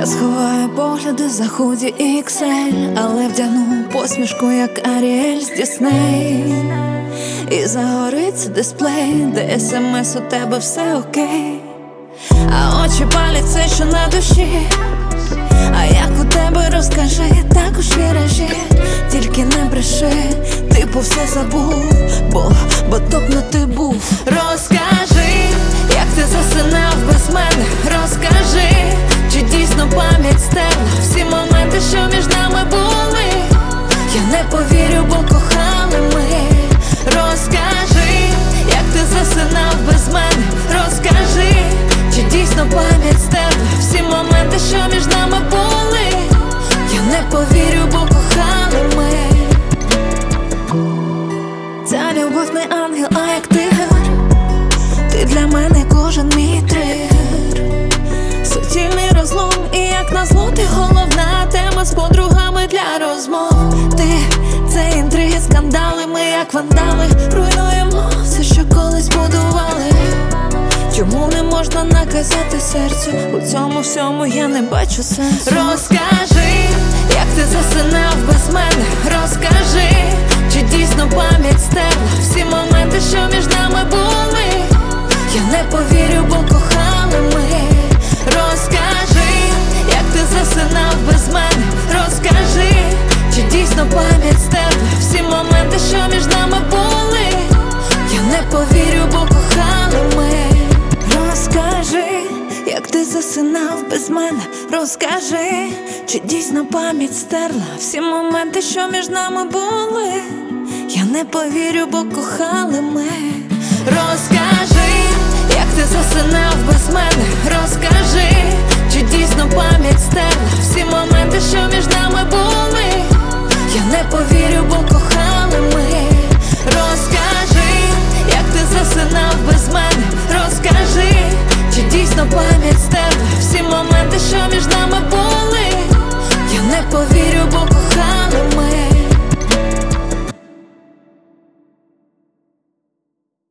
Я сховаю погляди за худі XL, але вдягну посмішку, як Аріель з Дісней. І загориться дисплей, де смс у тебе все окей. А очі палять все, що на душі. А як у тебе, розкажи, також віражі. Тільки не бреши, типу все забув, бо топно ти був. Розкажи, як ти засинав без мене. Розкажи, чи дійсно пам'ять стерла всі моменти, що між нами були. Я не повірю, бо кохали ми. Розкажи, як ти засинав без мене. Розкажи, чи дійсно пам'ять стерла всі моменти, що між нами були. Я не повірю, бо кохали ми. Ця любов не ангел, а як тигр. Ти для мене кожен мій тригер. Суцільний розлом, і як назло ти головна тема з подругами для розмов. Ти — це інтриги, скандали, ми як вандали руйнуємо все, що колись будували. Чому не можна наказати серцю? У цьому всьому я не бачу сенсу. Розкажи, як ти засинав без мене. Розкажи, чи дійсно пам'ять стерла всі моменти, що між нами були. Я не повірю, бо кохали ми. Розкажи, як ти засинав без мене. Розкажи, чи дійсно пам'ять стерла всі моменти, що між нами були. Я не повірю, бо кохали ми. Розкажи, як ти засинав без мене. Розкажи, чи дійсно пам'ять стерла всі моменти, що між нами були. Я не повірю, бо кохали ми. Розкажи, як ти засинав без мене. Розкажи, чи дійсно пам'ять стерла всі моменти, що між нами були. Я не повірю, бо кохали ми. Розкажи, як ти засинав без мене. Розкажи, чи дійсно пам'ять стерла всі моменти, що між нами були. Я не повірю, бо кохали.